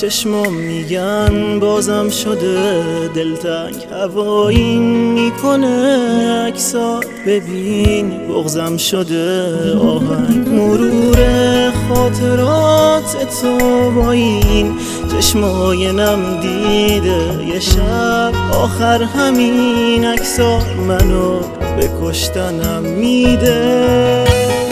چشمام میگن بازم شده دلتنگ، هوایی میکنه اکسات ببین بغضم شده آهنگ. مرور خاطرات تو با این چشمای نم دیده یه شب آخر همین اکسات منو به کشتنم میده.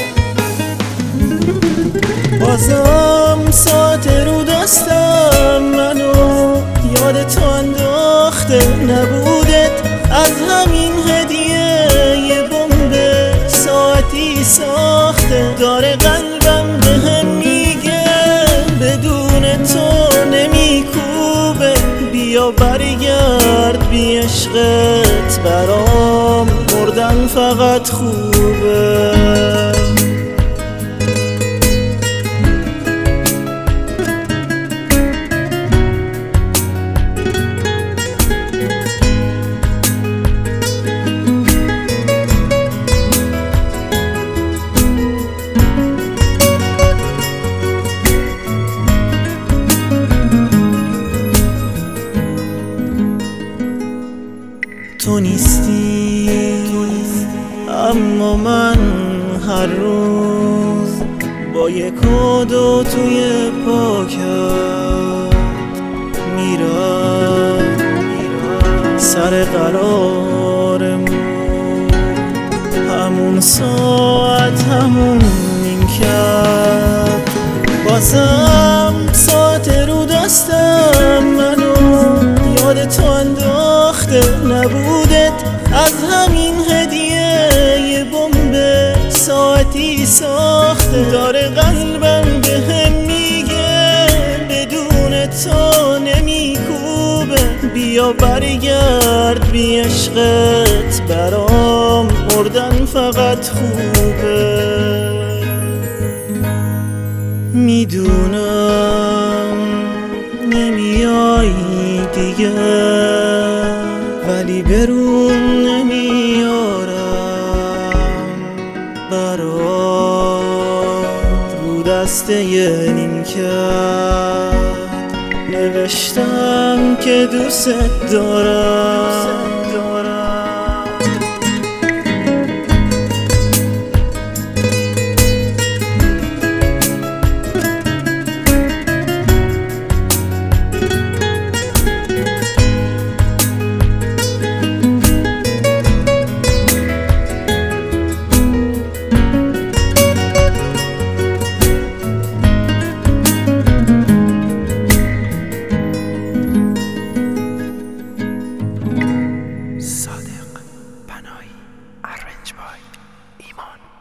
بازم ساعت رو دستم منو یاد تو انداخته، نبودت از همین هدیه یه بمب ساعتی ساخته. داره قلبم بهم میگه بدون تو نمیکوبه، بیا برگرد بی عشقت برام مردن فقط خوبه. تو نیستی اما من هر روز با یک کادو توی پاکت میرم سر قرارمون. همون ساعت همون نیمکت، بازم ساعت رو دستم منو یاد تو انداخته، نبودت از همین هدیه یه بمب ساعتی ساخته. داره قلبم بهم میگه بدون تو نمیکوبه، بیا برگرد بی عشقت برام مردن فقط خوبه. میدونم نمیای دیگه ولی برون نمیارم برات رو دسته نیمکت نوشتم که دوست دارم. صادق پناهی، ارنج بای ایمان.